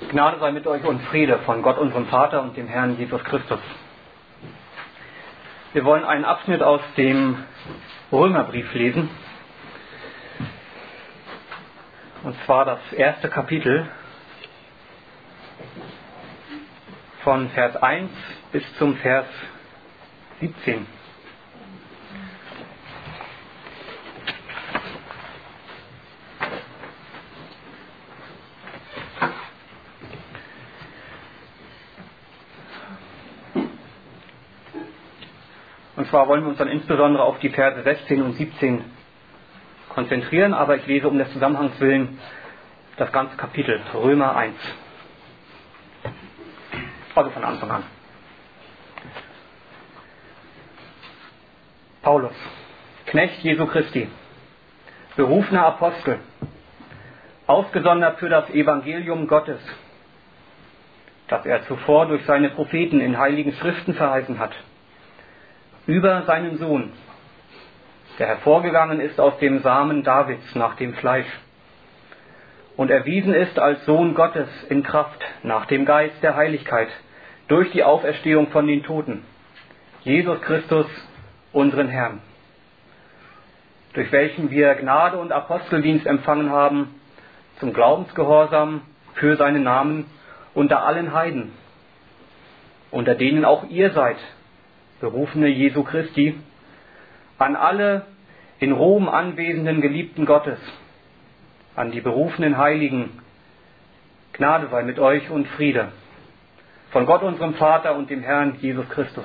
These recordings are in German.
Gnade sei mit euch und Friede von Gott, unserem Vater und dem Herrn Jesus Christus. Wir wollen einen Abschnitt aus dem Römerbrief lesen. Und zwar das erste Kapitel von Vers 1 bis zum Vers 17. Und zwar wollen wir uns dann insbesondere auf die Verse 16 und 17 konzentrieren, aber ich lese um des Zusammenhangs willen das ganze Kapitel, Römer 1. Also von Anfang an. Paulus, Knecht Jesu Christi, berufener Apostel, ausgesondert für das Evangelium Gottes, das er zuvor durch seine Propheten in heiligen Schriften verheißen hat, über seinen Sohn, der hervorgegangen ist aus dem Samen Davids nach dem Fleisch und erwiesen ist als Sohn Gottes in Kraft nach dem Geist der Heiligkeit durch die Auferstehung von den Toten, Jesus Christus, unseren Herrn, durch welchen wir Gnade und Aposteldienst empfangen haben, zum Glaubensgehorsam für seinen Namen unter allen Heiden, unter denen auch ihr seid, Berufene Jesu Christi, an alle in Rom anwesenden Geliebten Gottes, an die berufenen Heiligen, Gnade sei mit euch und Friede, von Gott unserem Vater und dem Herrn Jesus Christus.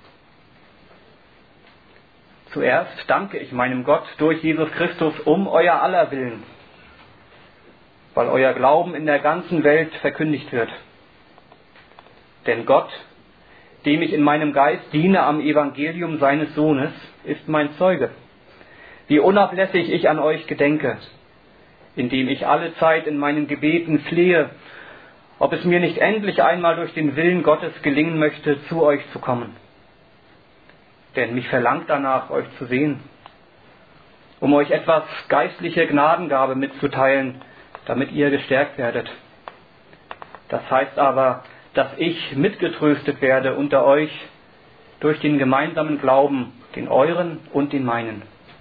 Zuerst danke ich meinem Gott durch Jesus Christus um euer aller Willen, weil euer Glauben in der ganzen Welt verkündigt wird. Denn Gott, dem ich in meinem Geist diene am Evangelium seines Sohnes, ist mein Zeuge, wie unablässig ich an euch gedenke, indem ich alle Zeit in meinen Gebeten flehe, ob es mir nicht endlich einmal durch den Willen Gottes gelingen möchte, zu euch zu kommen. Denn mich verlangt danach, euch zu sehen, um euch etwas geistliche Gnadengabe mitzuteilen, damit ihr gestärkt werdet. Das heißt aber, dass ich mitgetröstet werde unter euch durch den gemeinsamen Glauben, den euren und den meinen.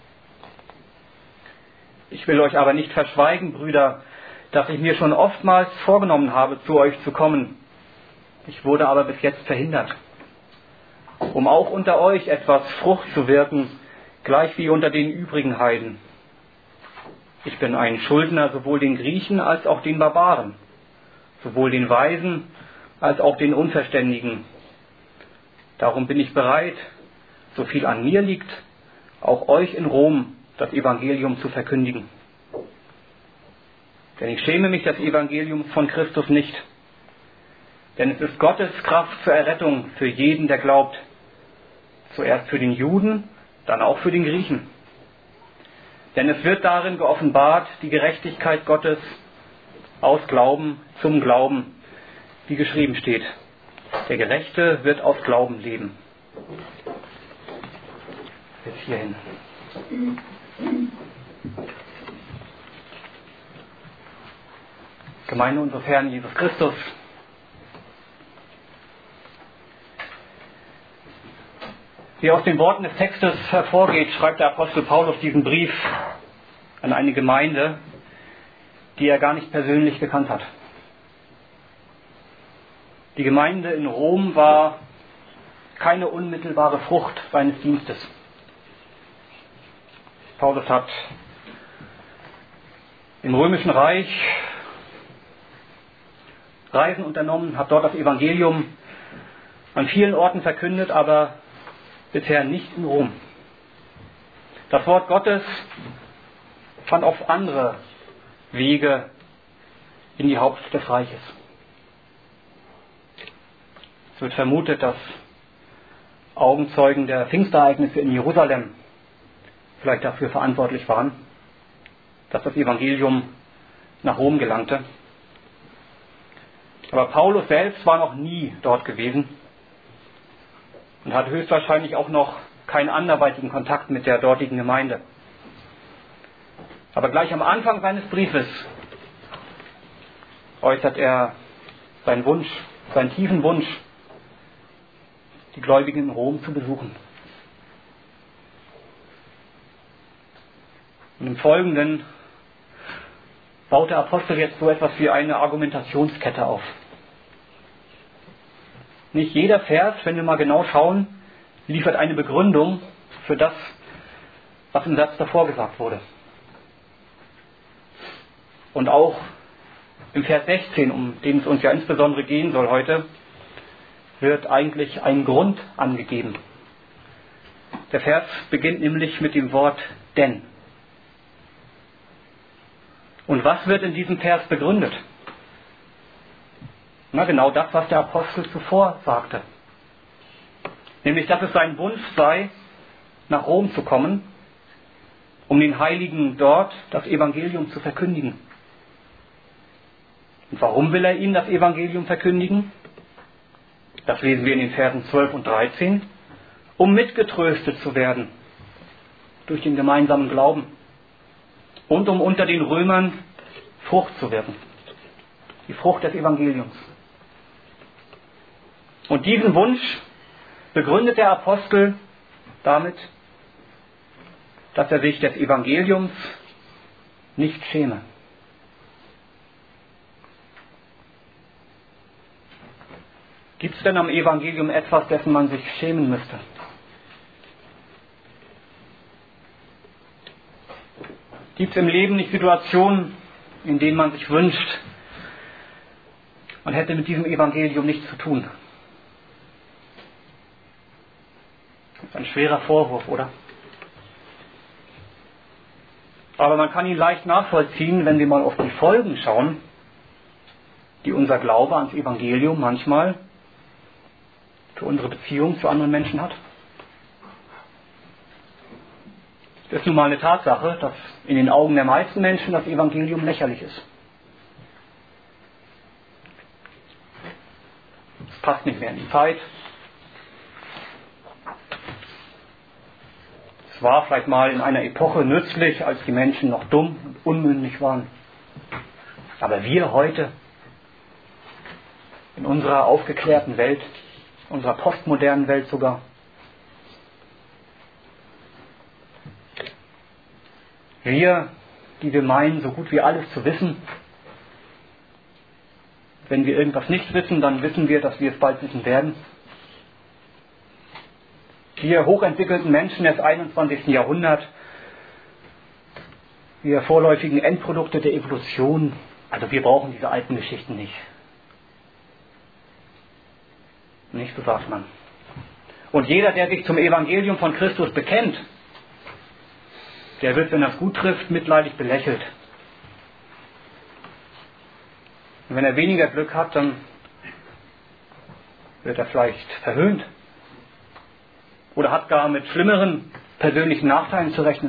Ich will euch aber nicht verschweigen, Brüder, dass ich mir schon oftmals vorgenommen habe, zu euch zu kommen. Ich wurde aber bis jetzt verhindert, um auch unter euch etwas Frucht zu wirken, gleich wie unter den übrigen Heiden. Ich bin ein Schuldner sowohl den Griechen als auch den Barbaren, sowohl den Weisen als auch den Unverständigen. Darum bin ich bereit, so viel an mir liegt, auch euch in Rom das Evangelium zu verkündigen. Denn ich schäme mich des Evangeliums von Christus nicht. Denn es ist Gottes Kraft zur Errettung für jeden, der glaubt. Zuerst für den Juden, dann auch für den Griechen. Denn es wird darin geoffenbart die Gerechtigkeit Gottes aus Glauben zum Glauben, wie geschrieben steht. Der Gerechte wird aus Glauben leben. Bis hierhin. Gemeinde unseres Herrn Jesus Christus. Wie aus den Worten des Textes hervorgeht, schreibt der Apostel Paulus diesen Brief an eine Gemeinde, die er gar nicht persönlich gekannt hat. Die Gemeinde in Rom war keine unmittelbare Frucht seines Dienstes. Paulus hat im Römischen Reich Reisen unternommen, hat dort das Evangelium an vielen Orten verkündet, aber bisher nicht in Rom. Das Wort Gottes fand auf andere Wege in die Hauptstadt des Reiches. Es wird vermutet, dass Augenzeugen der Pfingstereignisse in Jerusalem vielleicht dafür verantwortlich waren, dass das Evangelium nach Rom gelangte. Aber Paulus selbst war noch nie dort gewesen und hatte höchstwahrscheinlich auch noch keinen anderweitigen Kontakt mit der dortigen Gemeinde. Aber gleich am Anfang seines Briefes äußert er seinen Wunsch, seinen tiefen Wunsch, die Gläubigen in Rom zu besuchen. Und im Folgenden baut der Apostel jetzt so etwas wie eine Argumentationskette auf. Nicht jeder Vers, wenn wir mal genau schauen, liefert eine Begründung für das, was im Satz davor gesagt wurde. Und auch im Vers 16, um den es uns ja insbesondere gehen soll heute, wird eigentlich ein Grund angegeben. Der Vers beginnt nämlich mit dem Wort denn. Und was wird in diesem Vers begründet? Na, genau das, was der Apostel zuvor sagte. Nämlich, dass es sein Wunsch sei, nach Rom zu kommen, um den Heiligen dort das Evangelium zu verkündigen. Und warum will er ihnen das Evangelium verkündigen? Das lesen wir in den Versen 12 und 13. Um mitgetröstet zu werden durch den gemeinsamen Glauben und um unter den Römern Frucht zu werden. Die Frucht des Evangeliums. Und diesen Wunsch begründet der Apostel damit, dass er sich des Evangeliums nicht schäme. Gibt es denn am Evangelium etwas, dessen man sich schämen müsste? Gibt es im Leben nicht Situationen, in denen man sich wünscht, man hätte mit diesem Evangelium nichts zu tun? Das ist ein schwerer Vorwurf, oder? Aber man kann ihn leicht nachvollziehen, wenn wir mal auf die Folgen schauen, die unser Glaube ans Evangelium manchmal für unsere Beziehung zu anderen Menschen hat. Es ist nun mal eine Tatsache, dass in den Augen der meisten Menschen das Evangelium lächerlich ist. Es passt nicht mehr in die Zeit. Es war vielleicht mal in einer Epoche nützlich, als die Menschen noch dumm und unmündig waren. Aber wir heute, in unserer aufgeklärten Welt, unserer postmodernen Welt sogar, wir, die wir meinen, so gut wie alles zu wissen, wenn wir irgendwas nicht wissen, dann wissen wir, dass wir es bald wissen werden. Wir hochentwickelten Menschen des 21. Jahrhunderts, wir vorläufigen Endprodukte der Evolution, also wir brauchen diese alten Geschichten nicht. Nicht, so sagt man. Und jeder, der sich zum Evangelium von Christus bekennt, der wird, wenn er es gut trifft, mitleidig belächelt. Und wenn er weniger Glück hat, dann wird er vielleicht verhöhnt. Oder hat gar mit schlimmeren persönlichen Nachteilen zu rechnen.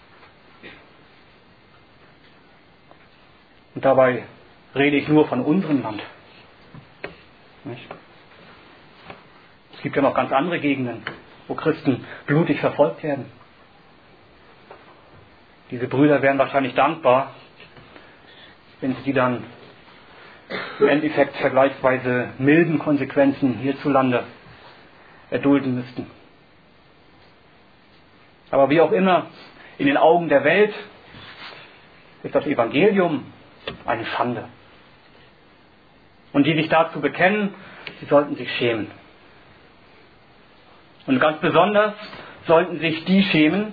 Und dabei rede ich nur von unserem Land. Nicht? Es gibt ja noch ganz andere Gegenden, wo Christen blutig verfolgt werden. Diese Brüder wären wahrscheinlich dankbar, wenn sie die dann im Endeffekt vergleichsweise milden Konsequenzen hierzulande erdulden müssten. Aber wie auch immer, in den Augen der Welt ist das Evangelium eine Schande. Und die sich dazu bekennen, sie sollten sich schämen. Und ganz besonders sollten sich die schämen,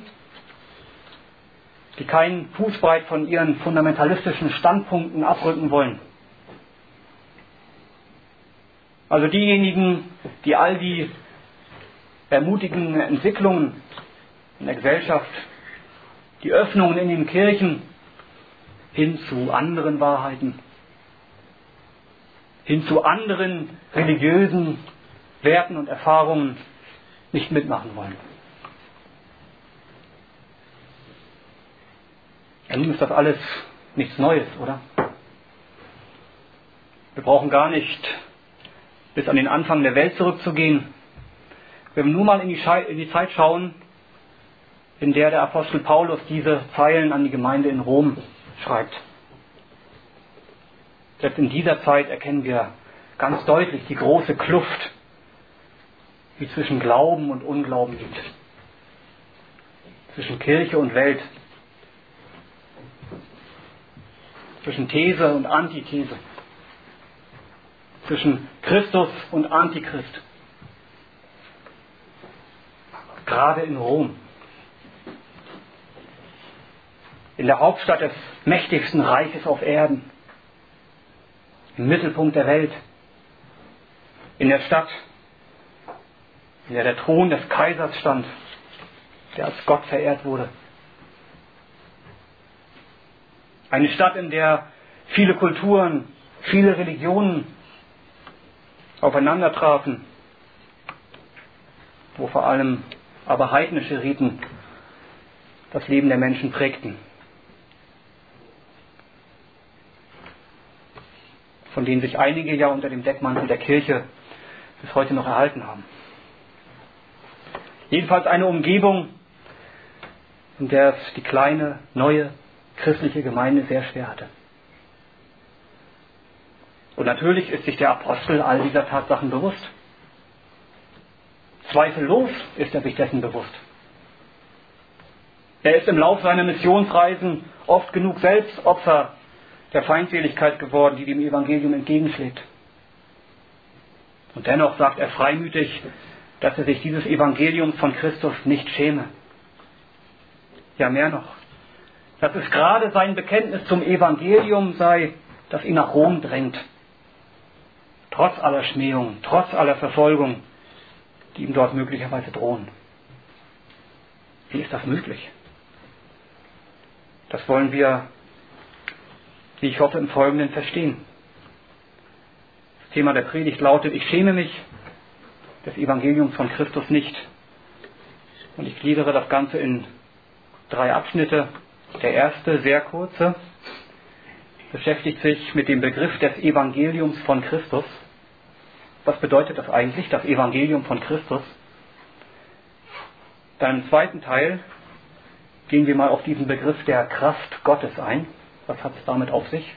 die keinen Fußbreit von ihren fundamentalistischen Standpunkten abrücken wollen. Also diejenigen, die all die ermutigenden Entwicklungen in der Gesellschaft, die Öffnungen in den Kirchen hin zu anderen Wahrheiten, hin zu anderen religiösen Werten und Erfahrungen nicht mitmachen wollen. Ja, nun ist das alles nichts Neues, oder? Wir brauchen gar nicht bis an den Anfang der Welt zurückzugehen. Wenn wir nur mal in die Zeit schauen, in der der Apostel Paulus diese Zeilen an die Gemeinde in Rom schreibt. Selbst in dieser Zeit erkennen wir ganz deutlich die große Kluft, die zwischen Glauben und Unglauben liegt. Zwischen Kirche und Welt. Zwischen These und Antithese. Zwischen Christus und Antichrist. Gerade in Rom. In der Hauptstadt des mächtigsten Reiches auf Erden. Im Mittelpunkt der Welt. In der Stadt, in der der Thron des Kaisers stand, der als Gott verehrt wurde. Eine Stadt, in der viele Kulturen, viele Religionen aufeinander trafen, wo vor allem aber heidnische Riten das Leben der Menschen prägten, von denen sich einige ja unter dem Deckmantel der Kirche bis heute noch erhalten haben. Jedenfalls eine Umgebung, in der es die kleine, neue christliche Gemeinde sehr schwer hatte. Und natürlich ist sich der Apostel all dieser Tatsachen bewusst. Zweifellos ist er sich dessen bewusst. Er ist im Lauf seiner Missionsreisen oft genug selbst Opfer der Feindseligkeit geworden, die dem Evangelium entgegenschlägt. Und dennoch sagt er freimütig, dass er sich dieses Evangeliums von Christus nicht schäme. Ja, mehr noch. Dass es gerade sein Bekenntnis zum Evangelium sei, das ihn nach Rom drängt. Trotz aller Schmähung, trotz aller Verfolgung, die ihm dort möglicherweise drohen. Wie ist das möglich? Das wollen wir, wie ich hoffe, im Folgenden verstehen. Das Thema der Predigt lautet: Ich schäme mich des Evangeliums von Christus nicht. Und ich gliedere das Ganze in 3 Abschnitte. Der erste, sehr kurze, beschäftigt sich mit dem Begriff des Evangeliums von Christus. Was bedeutet das eigentlich, das Evangelium von Christus? Dann im zweiten Teil gehen wir mal auf diesen Begriff der Kraft Gottes ein. Was hat es damit auf sich?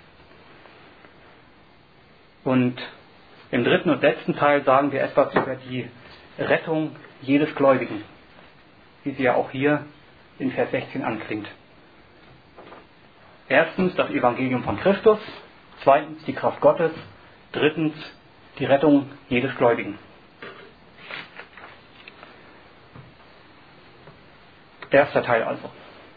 Und im dritten und letzten Teil sagen wir etwas über die Rettung jedes Gläubigen, wie sie ja auch hier in Vers 16 anklingt. Erstens das Evangelium von Christus, zweitens die Kraft Gottes, drittens die Rettung jedes Gläubigen. Erster Teil also.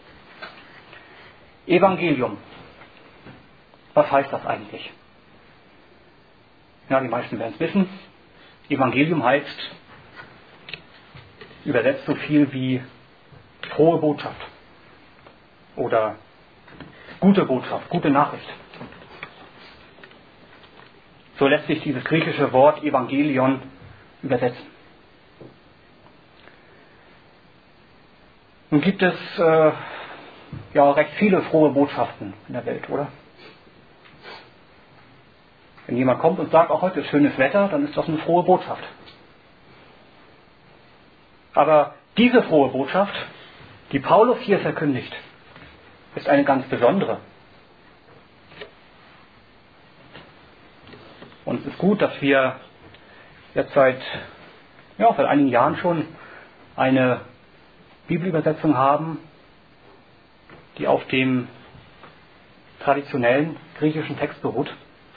Evangelium. Was heißt das eigentlich? Ja, die meisten werden es wissen. Evangelium heißt übersetzt so viel wie frohe Botschaft oder gute Botschaft, gute Nachricht. So lässt sich dieses griechische Wort Evangelion übersetzen. Nun gibt es ja recht viele frohe Botschaften in der Welt, oder? Wenn jemand kommt und sagt, auch heute ist schönes Wetter, dann ist das eine frohe Botschaft. Aber diese frohe Botschaft, die Paulus hier verkündigt, ist eine ganz besondere. Und es ist gut, dass wir jetzt seit einigen Jahren schon eine Bibelübersetzung haben, die auf dem traditionellen griechischen Text beruht.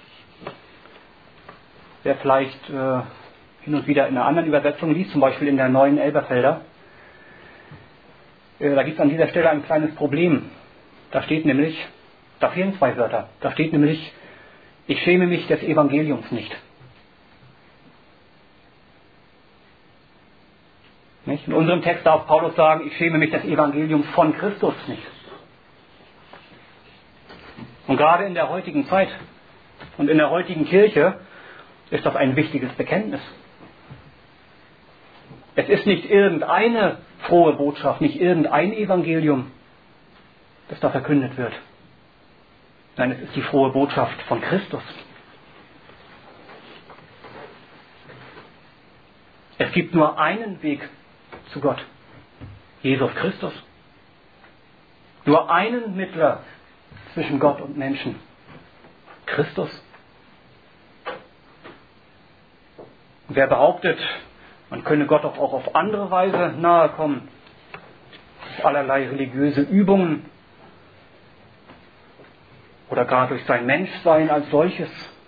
Wer vielleicht hin und wieder in einer anderen Übersetzung liest, zum Beispiel in der neuen Elberfelder, da gibt es an dieser Stelle ein kleines Problem. Da fehlen 2 Wörter. Da steht nämlich, ich schäme mich des Evangeliums nicht. Nicht? In unserem Text darf Paulus sagen, ich schäme mich des Evangeliums von Christus nicht. Und gerade in der heutigen Zeit und in der heutigen Kirche ist das ein wichtiges Bekenntnis. Es ist nicht irgendeine frohe Botschaft, nicht irgendein Evangelium, das da verkündet wird. Nein, es ist die frohe Botschaft von Christus. Es gibt nur einen Weg zu Gott, Jesus Christus. Nur einen Mittler zwischen Gott und Menschen, Christus. Wer behauptet, man könne Gott auch auf andere Weise nahe kommen, durch allerlei religiöse Übungen oder gar durch sein Menschsein als solches,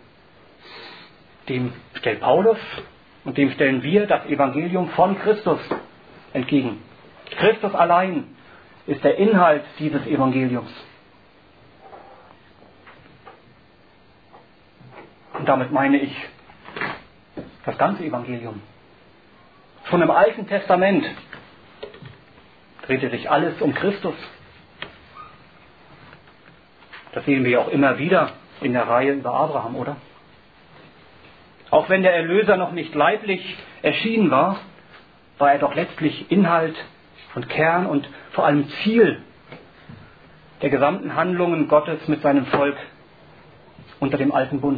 dem stellt Paulus und dem stellen wir das Evangelium von Christus entgegen. Christus allein ist der Inhalt dieses Evangeliums. Und damit meine ich das ganze Evangelium. Schon im Alten Testament drehte sich alles um Christus. Das sehen wir ja auch immer wieder in der Reihe über Abraham, oder? Auch wenn der Erlöser noch nicht leiblich erschienen war, war er doch letztlich Inhalt und Kern und vor allem Ziel der gesamten Handlungen Gottes mit seinem Volk unter dem alten Bund.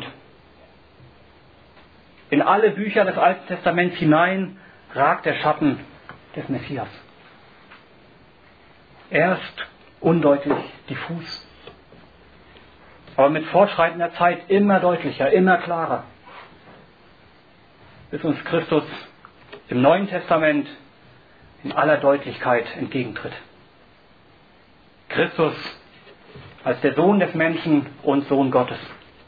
In alle Bücher des Alten Testaments hinein ragt der Schatten des Messias. Erst undeutlich, diffus, aber mit fortschreitender Zeit immer deutlicher, immer klarer, bis uns Christus im Neuen Testament in aller Deutlichkeit entgegentritt. Christus als der Sohn des Menschen und Sohn Gottes.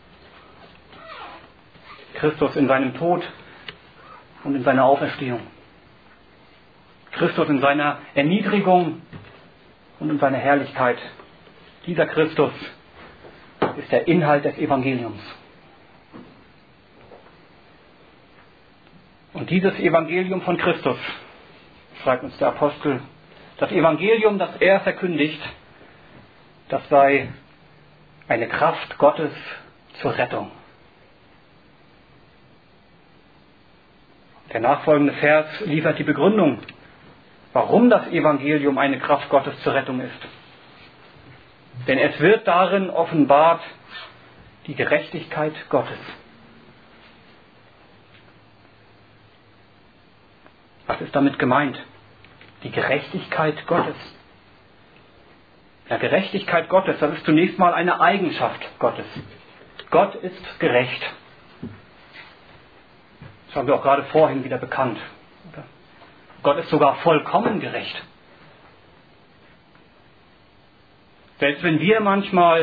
Christus in seinem Tod und in seiner Auferstehung. Christus in seiner Erniedrigung und in seiner Herrlichkeit. Dieser Christus ist der Inhalt des Evangeliums. Und dieses Evangelium von Christus, schreibt uns der Apostel, das Evangelium, das er verkündigt, das sei eine Kraft Gottes zur Rettung. Der nachfolgende Vers liefert die Begründung, warum das Evangelium eine Kraft Gottes zur Rettung ist. Denn es wird darin offenbart die Gerechtigkeit Gottes. Was ist damit gemeint? Die Gerechtigkeit Gottes. Ja, Gerechtigkeit Gottes, das ist zunächst mal eine Eigenschaft Gottes. Gott ist gerecht. Das haben wir auch gerade vorhin wieder bekannt. Gott ist sogar vollkommen gerecht. Selbst wenn wir manchmal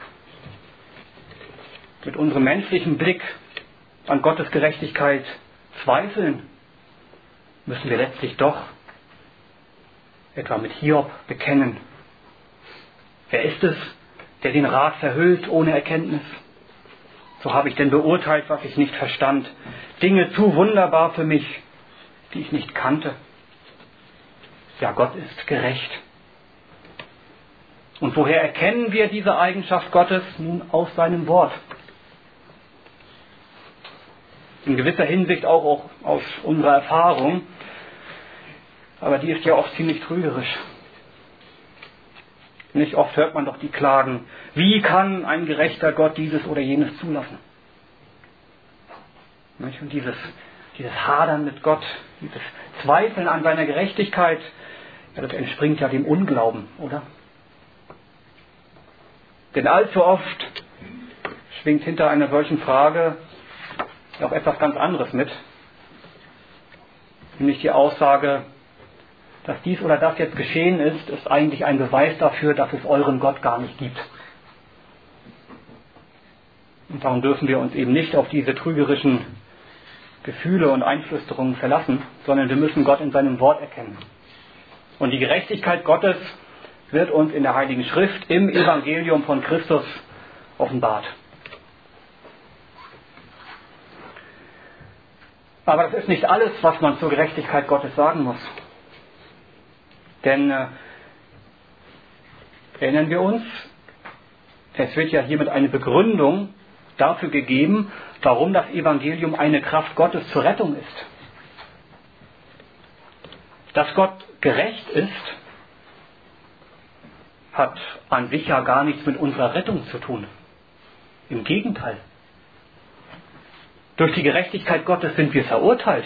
mit unserem menschlichen Blick an Gottes Gerechtigkeit zweifeln, müssen wir letztlich doch etwa mit Hiob bekennen. Wer ist es, der den Rat verhüllt ohne Erkenntnis? So habe ich denn beurteilt, was ich nicht verstand. Dinge zu wunderbar für mich, die ich nicht kannte. Ja, Gott ist gerecht. Und woher erkennen wir diese Eigenschaft Gottes? Nun aus seinem Wort. In gewisser Hinsicht auch aus unserer Erfahrung. Aber die ist ja oft ziemlich trügerisch. Nicht oft hört man doch die Klagen, wie kann ein gerechter Gott dieses oder jenes zulassen? Und dieses Hadern mit Gott, dieses Zweifeln an seiner Gerechtigkeit, ja, das entspringt ja dem Unglauben, oder? Denn allzu oft schwingt hinter einer solchen Frage ja auch etwas ganz anderes mit. Nämlich die Aussage, dass dies oder das jetzt geschehen ist, ist eigentlich ein Beweis dafür, dass es euren Gott gar nicht gibt. Und darum dürfen wir uns eben nicht auf diese trügerischen Gefühle und Einflüsterungen verlassen, sondern wir müssen Gott in seinem Wort erkennen. Und die Gerechtigkeit Gottes wird uns in der Heiligen Schrift im Evangelium von Christus offenbart. Aber das ist nicht alles, was man zur Gerechtigkeit Gottes sagen muss. Denn erinnern wir uns, es wird ja hiermit eine Begründung dafür gegeben, warum das Evangelium eine Kraft Gottes zur Rettung ist. Dass Gott gerecht ist, hat an sich ja gar nichts mit unserer Rettung zu tun. Im Gegenteil. Durch die Gerechtigkeit Gottes sind wir verurteilt.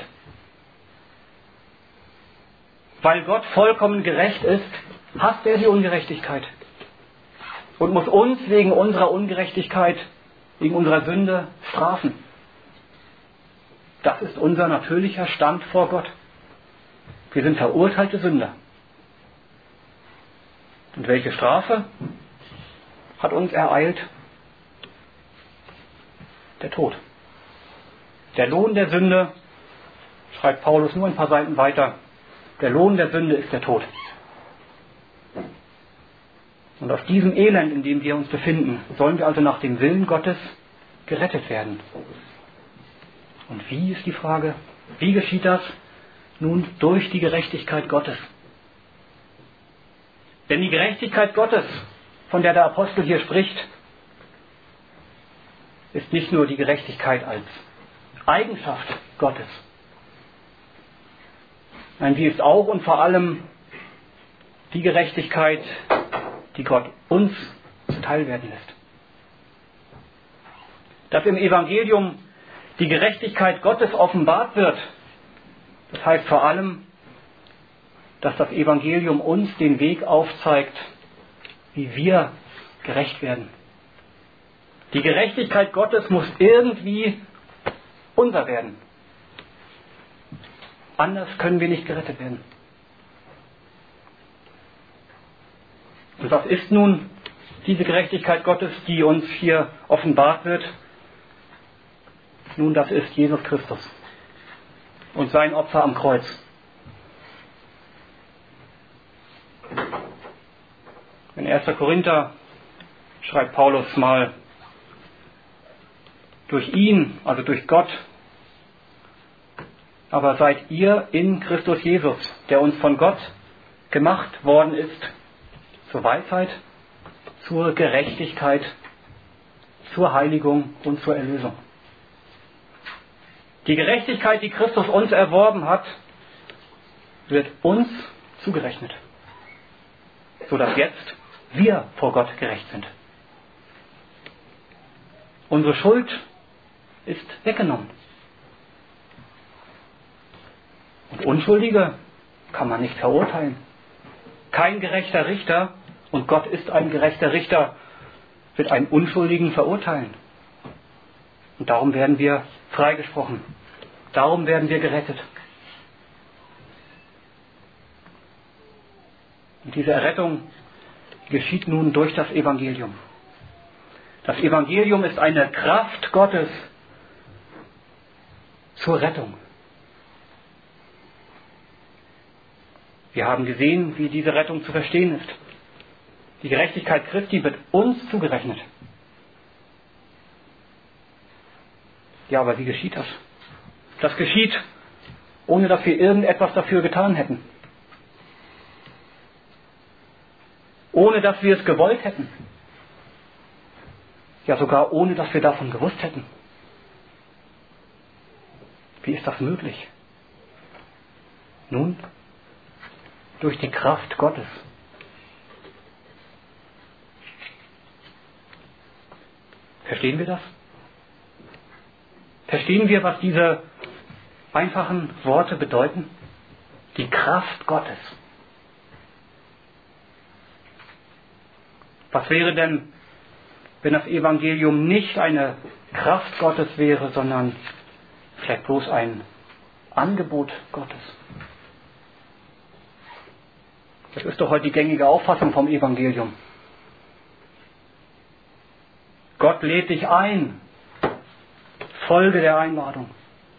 Weil Gott vollkommen gerecht ist, hasst er die Ungerechtigkeit und muss uns wegen unserer Ungerechtigkeit, wegen unserer Sünde strafen. Das ist unser natürlicher Stand vor Gott. Wir sind verurteilte Sünder. Und welche Strafe hat uns ereilt? Der Tod. Der Lohn der Sünde, schreibt Paulus nur ein paar Seiten weiter, der Lohn der Sünde ist der Tod. Und aus diesem Elend, in dem wir uns befinden, sollen wir also nach dem Willen Gottes gerettet werden. Und wie ist die Frage? Wie geschieht das? Nun, durch die Gerechtigkeit Gottes. Denn die Gerechtigkeit Gottes, von der der Apostel hier spricht, ist nicht nur die Gerechtigkeit als Eigenschaft Gottes. Nein, sie ist auch und vor allem die Gerechtigkeit, die Gott uns zuteil werden lässt. Dass im Evangelium die Gerechtigkeit Gottes offenbart wird, das heißt vor allem, dass das Evangelium uns den Weg aufzeigt, wie wir gerecht werden. Die Gerechtigkeit Gottes muss irgendwie unser werden. Anders können wir nicht gerettet werden. Und was ist nun diese Gerechtigkeit Gottes, die uns hier offenbart wird? Nun, das ist Jesus Christus und sein Opfer am Kreuz. In 1. Korinther schreibt Paulus mal, durch ihn, also durch Gott, aber seid ihr in Christus Jesus, der uns von Gott gemacht worden ist, zur Weisheit, zur Gerechtigkeit, zur Heiligung und zur Erlösung. Die Gerechtigkeit, die Christus uns erworben hat, wird uns zugerechnet, sodass jetzt wir vor Gott gerecht sind. Unsere Schuld ist weggenommen. Und Unschuldige kann man nicht verurteilen. Kein gerechter Richter, und Gott ist ein gerechter Richter, wird einen Unschuldigen verurteilen. Und darum werden wir freigesprochen. Darum werden wir gerettet. Und diese Errettung geschieht nun durch das Evangelium. Das Evangelium ist eine Kraft Gottes zur Rettung. Wir haben gesehen, wie diese Rettung zu verstehen ist. Die Gerechtigkeit Christi wird uns zugerechnet. Ja, aber wie geschieht das? Das geschieht, ohne dass wir irgendetwas dafür getan hätten. Ohne dass wir es gewollt hätten. Ja, sogar ohne dass wir davon gewusst hätten. Wie ist das möglich? Nun, durch die Kraft Gottes. Verstehen wir das? Verstehen wir, was diese einfachen Worte bedeuten? Die Kraft Gottes. Was wäre denn, wenn das Evangelium nicht eine Kraft Gottes wäre, sondern vielleicht bloß ein Angebot Gottes? Das ist doch heute die gängige Auffassung vom Evangelium. Gott lädt dich ein. Folge der Einladung.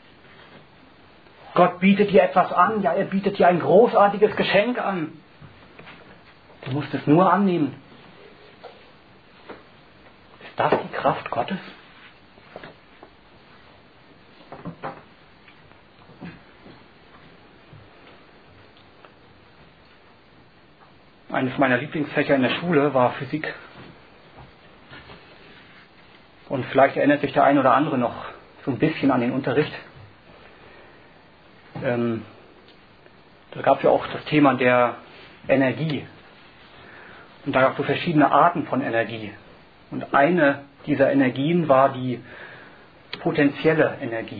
Gott bietet dir etwas an. Ja, er bietet dir ein großartiges Geschenk an. Du musst es nur annehmen. Ist das die Kraft Gottes? Eines meiner Lieblingsfächer in der Schule war Physik. Und vielleicht erinnert sich der ein oder andere noch so ein bisschen an den Unterricht. Da gab es ja auch das Thema der Energie. Und da gab es so verschiedene Arten von Energie. Und eine dieser Energien war die potentielle Energie.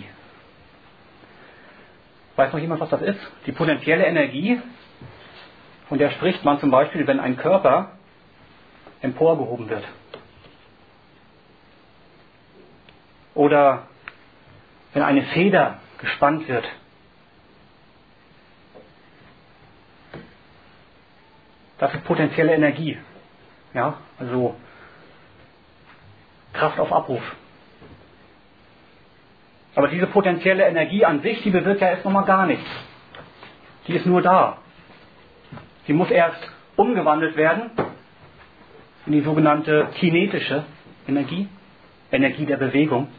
Weiß noch jemand, was das ist? Die potentielle Energie, von der spricht man zum Beispiel, wenn ein Körper emporgehoben wird. Oder wenn eine Feder gespannt wird. Das ist potenzielle Energie. Ja, also Kraft auf Abruf. Aber diese potenzielle Energie an sich, die bewirkt ja erst nochmal gar nichts. Die ist nur da. Sie muss erst umgewandelt werden in die sogenannte kinetische Energie, Energie der Bewegung.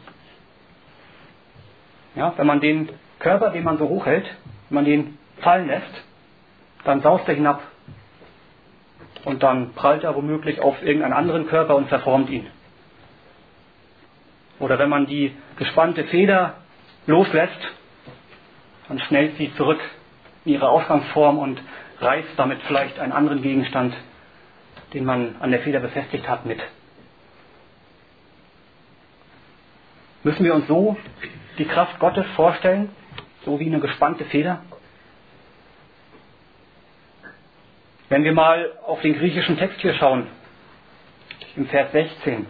Ja, wenn man den Körper, den man so hochhält, wenn man den fallen lässt, dann saust er hinab. Und dann prallt er womöglich auf irgendeinen anderen Körper und verformt ihn. Oder wenn man die gespannte Feder loslässt, dann schnellt sie zurück in ihre Ausgangsform und reißt damit vielleicht einen anderen Gegenstand, den man an der Feder befestigt hat, mit. Müssen wir uns so die Kraft Gottes vorstellen, so wie eine gespannte Feder? Wenn wir mal auf den griechischen Text hier schauen, im Vers 16,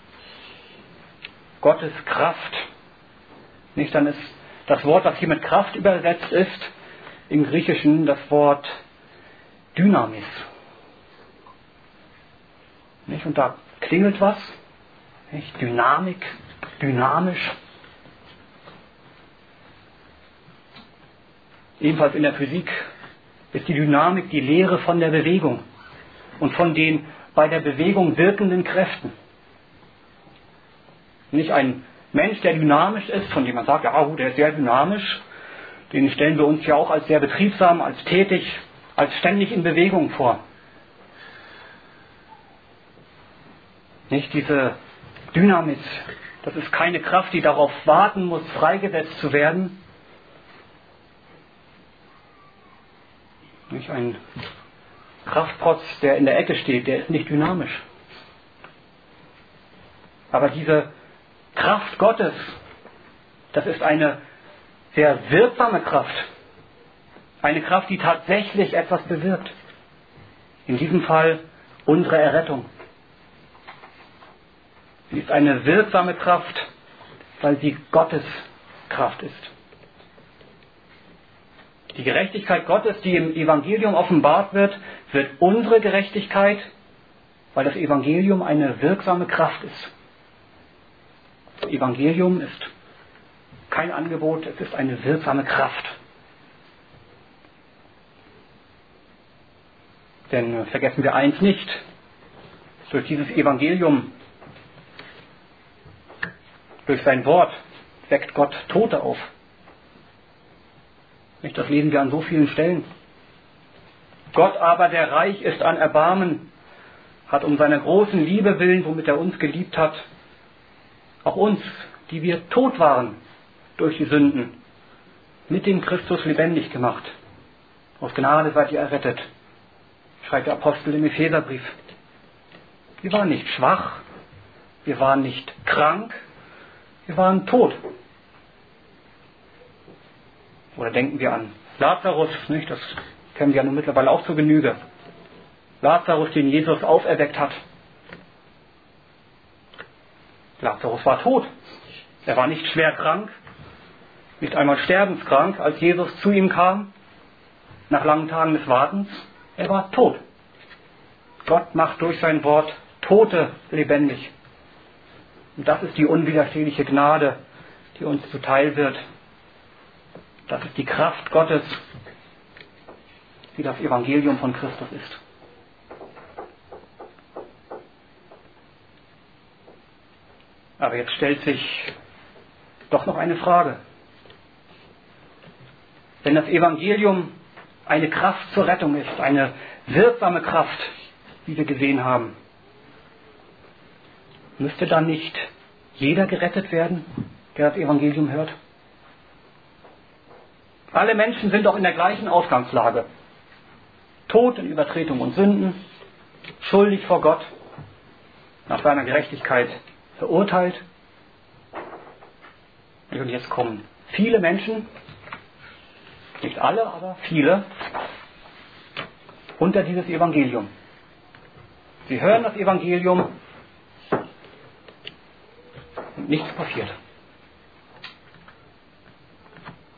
Gottes Kraft, nicht, dann ist das Wort, das hier mit Kraft übersetzt ist, im Griechischen das Wort Dynamis. Nicht? Und da klingelt was, nicht? Dynamik, dynamisch. Ebenfalls in der Physik ist die Dynamik die Lehre von der Bewegung und von den bei der Bewegung wirkenden Kräften. Nicht ein Mensch, der dynamisch ist, von dem man sagt, ja, der ist sehr dynamisch, den stellen wir uns ja auch als sehr betriebsam, als tätig, als ständig in Bewegung vor. Nicht diese Dynamis, das ist keine Kraft, die darauf warten muss, freigesetzt zu werden. Nicht ein Kraftprotz, der in der Ecke steht, der ist nicht dynamisch. Aber diese Kraft Gottes, das ist eine sehr wirksame Kraft. Eine Kraft, die tatsächlich etwas bewirkt. In diesem Fall unsere Errettung. Sie ist eine wirksame Kraft, weil sie Gottes Kraft ist. Die Gerechtigkeit Gottes, die im Evangelium offenbart wird, wird unsere Gerechtigkeit, weil das Evangelium eine wirksame Kraft ist. Das Evangelium ist kein Angebot, es ist eine wirksame Kraft. Denn vergessen wir eins nicht, durch dieses Evangelium, durch sein Wort, weckt Gott Tote auf. Das lesen wir an so vielen Stellen. Gott aber, der reich ist an Erbarmen, hat um seiner großen Liebe willen, womit er uns geliebt hat, auch uns, die wir tot waren durch die Sünden, mit dem Christus lebendig gemacht. Aus Gnade seid ihr errettet, schreibt der Apostel im Epheserbrief. Wir waren nicht schwach, wir waren nicht krank, wir waren tot. Oder denken wir an Lazarus, nicht? Das kennen wir ja nun mittlerweile auch zur Genüge. Lazarus, den Jesus auferweckt hat. Lazarus war tot. Er war nicht schwer krank, nicht einmal sterbenskrank, als Jesus zu ihm kam, nach langen Tagen des Wartens. Er war tot. Gott macht durch sein Wort Tote lebendig. Und das ist die unwiderstehliche Gnade, die uns zuteil wird. Das ist die Kraft Gottes, wie das Evangelium von Christus ist. Aber jetzt stellt sich doch noch eine Frage. Wenn das Evangelium eine Kraft zur Rettung ist, eine wirksame Kraft, wie wir gesehen haben, müsste dann nicht jeder gerettet werden, der das Evangelium hört? Alle Menschen sind doch in der gleichen Ausgangslage. Tot in Übertretung und Sünden, schuldig vor Gott, nach seiner Gerechtigkeit verurteilt. Und jetzt kommen viele Menschen, nicht alle, aber viele, unter dieses Evangelium. Sie hören das Evangelium und nichts passiert.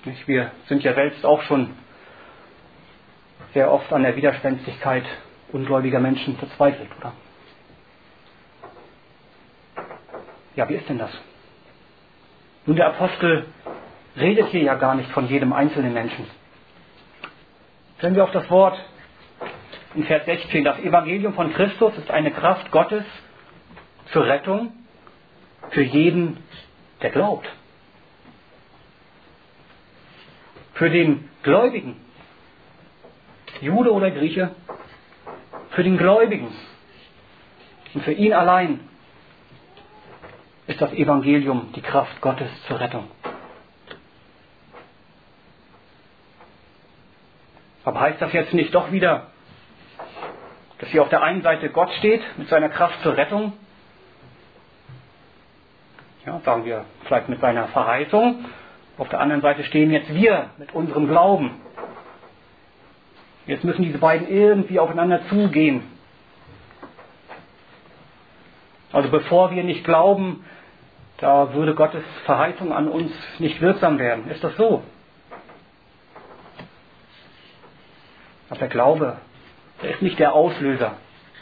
Nicht? Wir sind ja selbst auch schon sehr oft an der Widerspenstigkeit ungläubiger Menschen verzweifelt, oder? Ja, wie ist denn das? Nun, der Apostel redet hier ja gar nicht von jedem einzelnen Menschen. Hören wir auf das Wort in Vers 16. Das Evangelium von Christus ist eine Kraft Gottes zur Rettung für jeden, der glaubt. Für den Gläubigen, Jude oder Grieche, für den Gläubigen und für ihn allein ist das Evangelium die Kraft Gottes zur Rettung. Aber heißt das jetzt nicht doch wieder, dass hier auf der einen Seite Gott steht mit seiner Kraft zur Rettung? Ja, sagen wir vielleicht mit seiner Verheißung. Auf der anderen Seite stehen jetzt wir mit unserem Glauben. Jetzt müssen diese beiden irgendwie aufeinander zugehen. Also bevor wir nicht glauben, da würde Gottes Verheißung an uns nicht wirksam werden. Ist das so? Aber der Glaube, der ist nicht der Auslöser.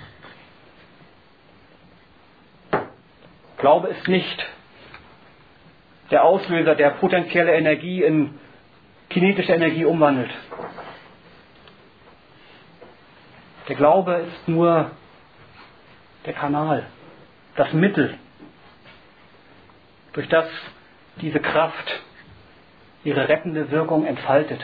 Glaube ist nicht der Auslöser, der potenzielle Energie in kinetische Energie umwandelt. Der Glaube ist nur der Kanal, das Mittel, durch das diese Kraft ihre rettende Wirkung entfaltet.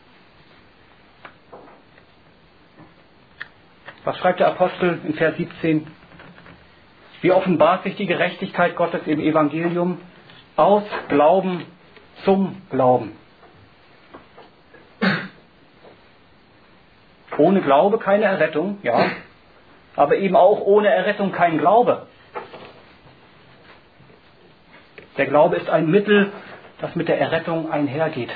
Was schreibt der Apostel in Vers 17? Wie offenbart sich die Gerechtigkeit Gottes im Evangelium? Aus Glauben zum Glauben. Ohne Glaube keine Errettung, ja, aber eben auch ohne Errettung kein Glaube. Der Glaube ist ein Mittel, das mit der Errettung einhergeht.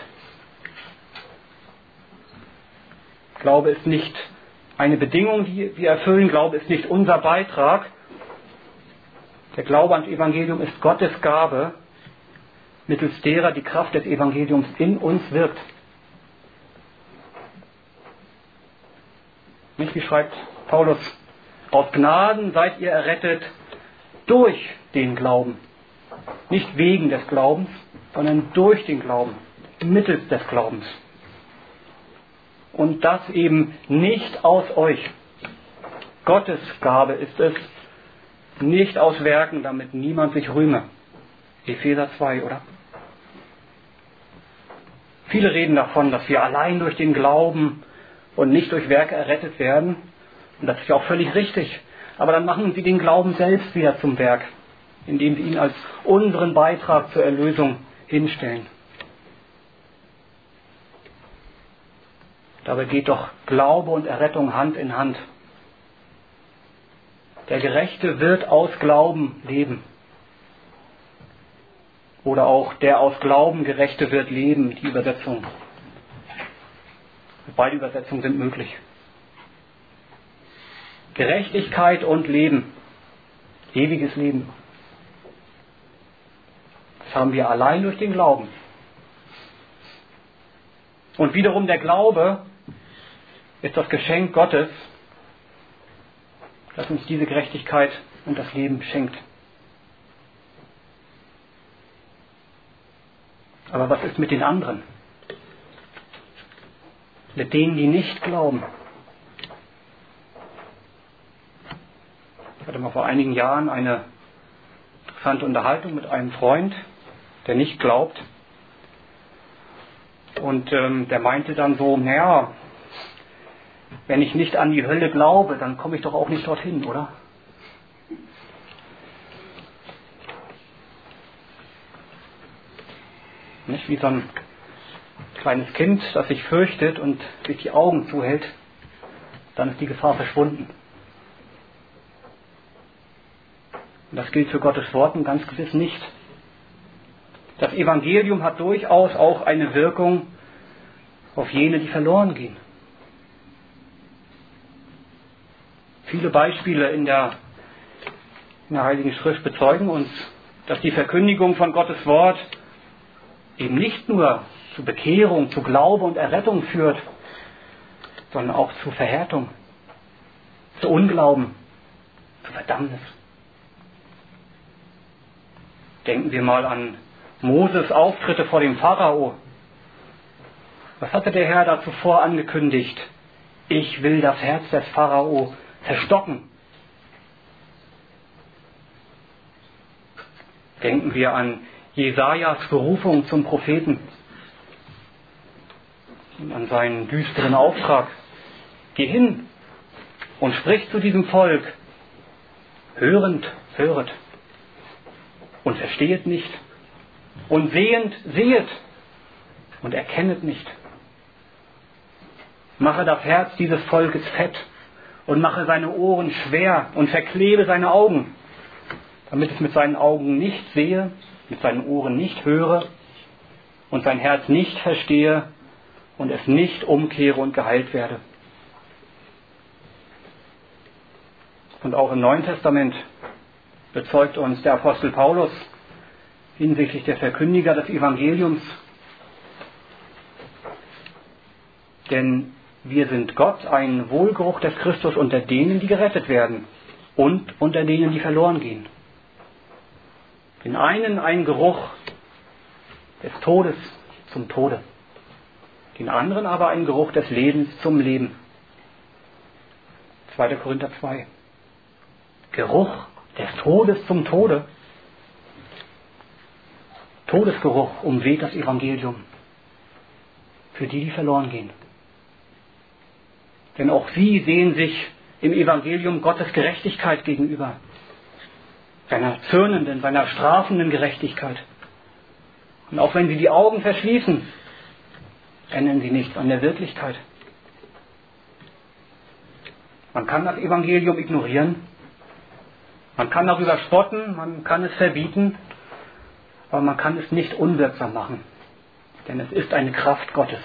Glaube ist nicht eine Bedingung, die wir erfüllen. Glaube ist nicht unser Beitrag. Der Glaube ans Evangelium ist Gottes Gabe, mittels derer die Kraft des Evangeliums in uns wirkt. Nicht, wie schreibt Paulus, aus Gnaden seid ihr errettet durch den Glauben. Nicht wegen des Glaubens, sondern durch den Glauben, mittels des Glaubens. Und das eben nicht aus euch. Gottes Gabe ist es, nicht aus Werken, damit niemand sich rühme. Epheser 2, oder? Viele reden davon, dass wir allein durch den Glauben und nicht durch Werke errettet werden. Und das ist ja auch völlig richtig. Aber dann machen sie den Glauben selbst wieder zum Werk, indem sie ihn als unseren Beitrag zur Erlösung hinstellen. Dabei geht doch Glaube und Errettung Hand in Hand. Der Gerechte wird aus Glauben leben. Oder auch der aus Glauben Gerechte wird leben, die Übersetzung. Beide Übersetzungen sind möglich. Gerechtigkeit und Leben. Ewiges Leben. Das haben wir allein durch den Glauben. Und wiederum der Glaube ist das Geschenk Gottes, das uns diese Gerechtigkeit und das Leben schenkt. Aber was ist mit den anderen? Mit denen, die nicht glauben? Ich hatte mal vor einigen Jahren eine interessante Unterhaltung mit einem Freund, der nicht glaubt. Und der meinte dann so, naja, wenn ich nicht an die Hölle glaube, dann komme ich doch auch nicht dorthin, oder? Nicht wie so ein kleines Kind, das sich fürchtet und sich die Augen zuhält, dann ist die Gefahr verschwunden. Und das gilt für Gottes Worten ganz gewiss nicht. Das Evangelium hat durchaus auch eine Wirkung auf jene, die verloren gehen. Viele Beispiele in der Heiligen Schrift bezeugen uns, dass die Verkündigung von Gottes Wort eben nicht nur zu Bekehrung, zu Glaube und Errettung führt, sondern auch zu Verhärtung, zu Unglauben, zu Verdammnis. Denken wir mal an Moses' Auftritte vor dem Pharao. Was hatte der Herr da zuvor angekündigt? Ich will das Herz des Pharao verstocken. Denken wir an Jesajas Berufung zum Propheten und an seinen düsteren Auftrag. Geh hin und sprich zu diesem Volk, hörend, höret, und verstehet nicht, und sehend, sehet, und erkennet nicht. Mache das Herz dieses Volkes fett und mache seine Ohren schwer und verklebe seine Augen, damit es mit seinen Augen nicht sehe, mit seinen Ohren nicht höre und sein Herz nicht verstehe und es nicht umkehre und geheilt werde. Und auch im Neuen Testament bezeugt uns der Apostel Paulus hinsichtlich der Verkündiger des Evangeliums, denn wir sind Gott ein Wohlgeruch des Christus unter denen, die gerettet werden und unter denen, die verloren gehen. Den einen ein Geruch des Todes zum Tode, den anderen aber ein Geruch des Lebens zum Leben. 2. Korinther 2. Geruch des Todes zum Tode. Todesgeruch umweht das Evangelium für die, die verloren gehen. Denn auch sie sehen sich im Evangelium Gottes Gerechtigkeit gegenüber. Seiner zürnenden, seiner strafenden Gerechtigkeit. Und auch wenn sie die Augen verschließen, ändern sie nichts an der Wirklichkeit. Man kann das Evangelium ignorieren, man kann darüber spotten, man kann es verbieten, aber man kann es nicht unwirksam machen, denn es ist eine Kraft Gottes.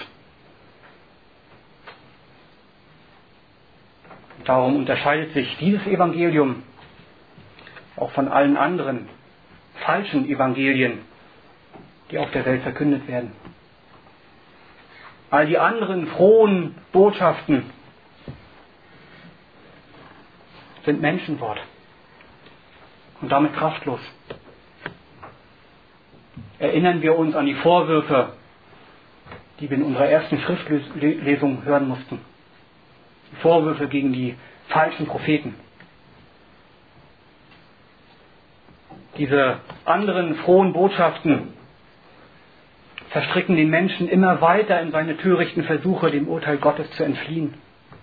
Darum unterscheidet sich dieses Evangelium auch von allen anderen falschen Evangelien, die auf der Welt verkündet werden. All die anderen frohen Botschaften sind Menschenwort und damit kraftlos. Erinnern wir uns an die Vorwürfe, die wir in unserer ersten Schriftlesung hören mussten. Die Vorwürfe gegen die falschen Propheten. Diese anderen frohen Botschaften verstricken den Menschen immer weiter in seine törichten Versuche, dem Urteil Gottes zu entfliehen.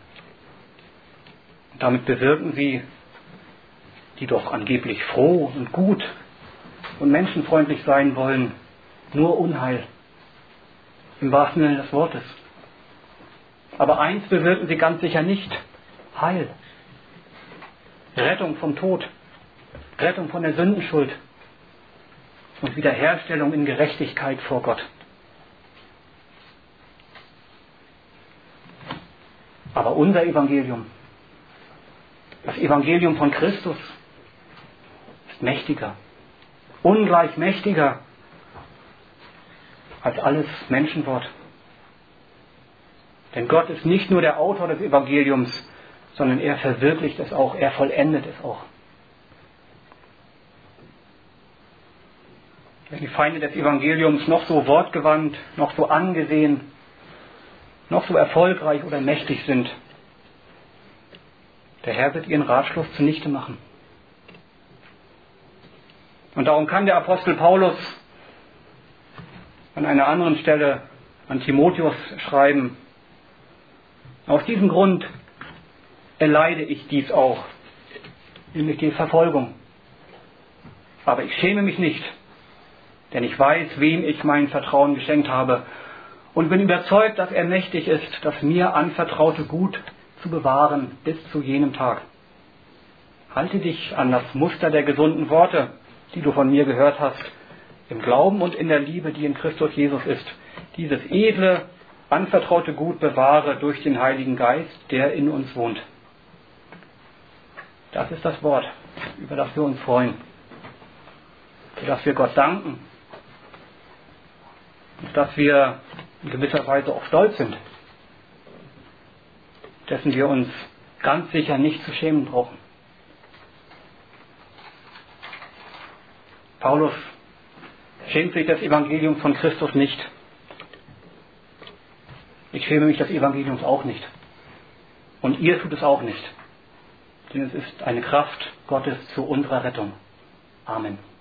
Und damit bewirken sie, die doch angeblich froh und gut und menschenfreundlich sein wollen, nur Unheil, im wahrsten Sinne des Wortes. Aber eins bewirken sie ganz sicher nicht: Heil, Rettung vom Tod, Rettung von der Sündenschuld und Wiederherstellung in Gerechtigkeit vor Gott. Aber unser Evangelium, das Evangelium von Christus, ist mächtiger, ungleich mächtiger als alles Menschenwort. Denn Gott ist nicht nur der Autor des Evangeliums, sondern er verwirklicht es auch, er vollendet es auch. Wenn die Feinde des Evangeliums noch so wortgewandt, noch so angesehen, noch so erfolgreich oder mächtig sind, der Herr wird ihren Ratschluss zunichte machen. Und darum kann der Apostel Paulus an einer anderen Stelle an Timotheus schreiben: Aus diesem Grund erleide ich dies auch, nämlich die Verfolgung. Aber ich schäme mich nicht, denn ich weiß, wem ich mein Vertrauen geschenkt habe und bin überzeugt, dass er mächtig ist, das mir anvertraute Gut zu bewahren bis zu jenem Tag. Halte dich an das Muster der gesunden Worte, die du von mir gehört hast, im Glauben und in der Liebe, die in Christus Jesus ist. Dieses edle, anvertraute Gut bewahre durch den Heiligen Geist, der in uns wohnt. Das ist das Wort, über das wir uns freuen, für das wir Gott danken auf das wir in gewisser Weise auch stolz sind, dessen wir uns ganz sicher nicht zu schämen brauchen. Paulus schämt sich des Evangeliums von Christus nicht. Ich schäme mich des Evangeliums auch nicht. Und ihr tut es auch nicht. Denn es ist eine Kraft Gottes zu unserer Rettung. Amen.